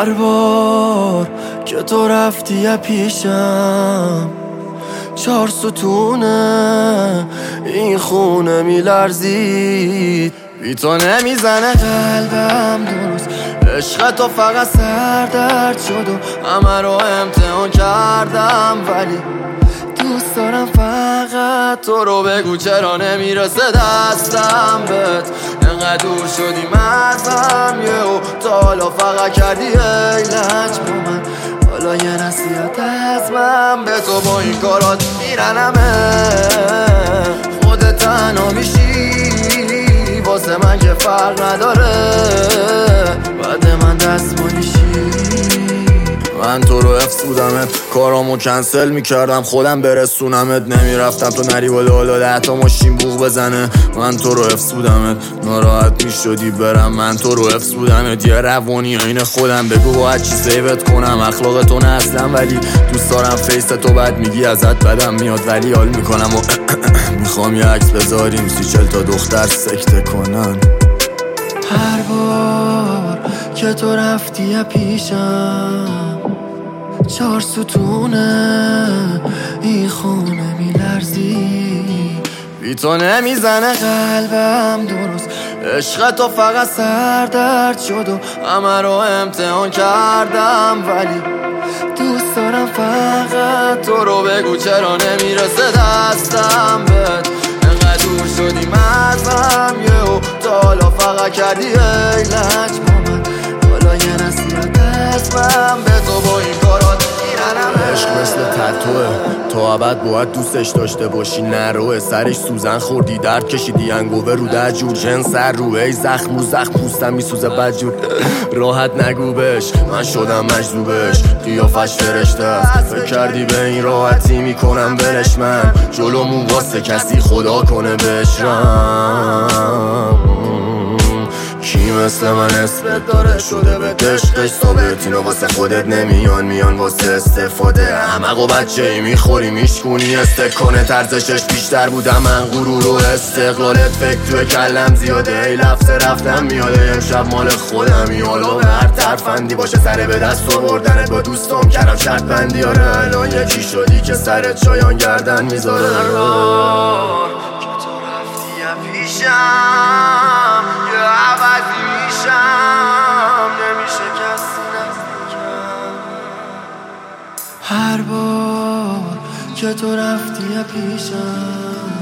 هر بار که تو رفتی پیشم 4 ستونه این خونه میلرزید. بی تو نمیزنه قلبم درست، عشق تو فقط سردرد شد و همه رو امتحان کردم، ولی دوست دارم فقط تو رو. بگو چرا نمیرسه دستم بهت، انقدر دور شدی ازم و تا حالا فقط کردی ایلج با من. حالا یه نصیحت از من به تو، با این کارات میرنمه خودت تنها میشی واسه من که فرق نداره، بعد من دستمالیشی. من تو رو حفظ بودمت، کارامو کنسل میکردم خودم برسونمت، نمیرفتم تو نری بالا 10 تا ماشین بوق بزنه. من تو رو حفظ بودمت، ناراحت میشدی برم. من تو رو حفظ بودمت، یه روانی عین خودم. بگو باید چی سیوت کنم، اخلاق تو نه اصلا، ولی دوست دارم فیس تو بعد میگی ازت بدم میاد، ولی حال میکنم و میخوام یه عکس بذاریم 30-40 تا دختر سکته کنن. هر بار که تو رفتی پیشم 4 ستونه این خونه میلرزی. بی تو نمیزنه قلبم درست، عشق تو فقط سردرد شد و همه رو امتحان کردم، ولی دوست دارم فقط تو رو. بگو چرا نمیرسه دستم بهت، انقدر دور شدی ازم و تا حالا فقط کردی ایلج با من. حالا یه نصیحت از من به تو، با این کارات میرنمه. عشق مثل تتوه، تو ابد باید دوستش داشته باشی، نروه سرش سوزن خوردی درد کشیدی انگوه رو در جور جن سر رو ای زخم رو زخم پوستم میسوزه بدجور. راحت نگو بهش من شدم مجذوبش، قیافش فرشته است، فکر کردی به این راحتی میکنم برش من جلومون واسه کسی خدا کنه بشرم. کی مثل من اسمت داره شده به دشتش ثابت، اینو واسه خودت میان واسه استفاده. همه و بچه ای میخوری میشکونی استکنه، ترزشش بیشتر بودم من غرور و استقلالت. فکر توی کلم زیاده ای لفظ رفتم میاده، امشب مال خودم یالا به هر ترفندی باشه سر به دست آوردنت با دوستم کردم شرط بندی. آره الان یکی شدی که سرت شایان گردن میذاره. که تو رفتی پیشم یه عوضی میشم، نمیشه کسی نزدیکم. هر بار که تو رفتی پیشم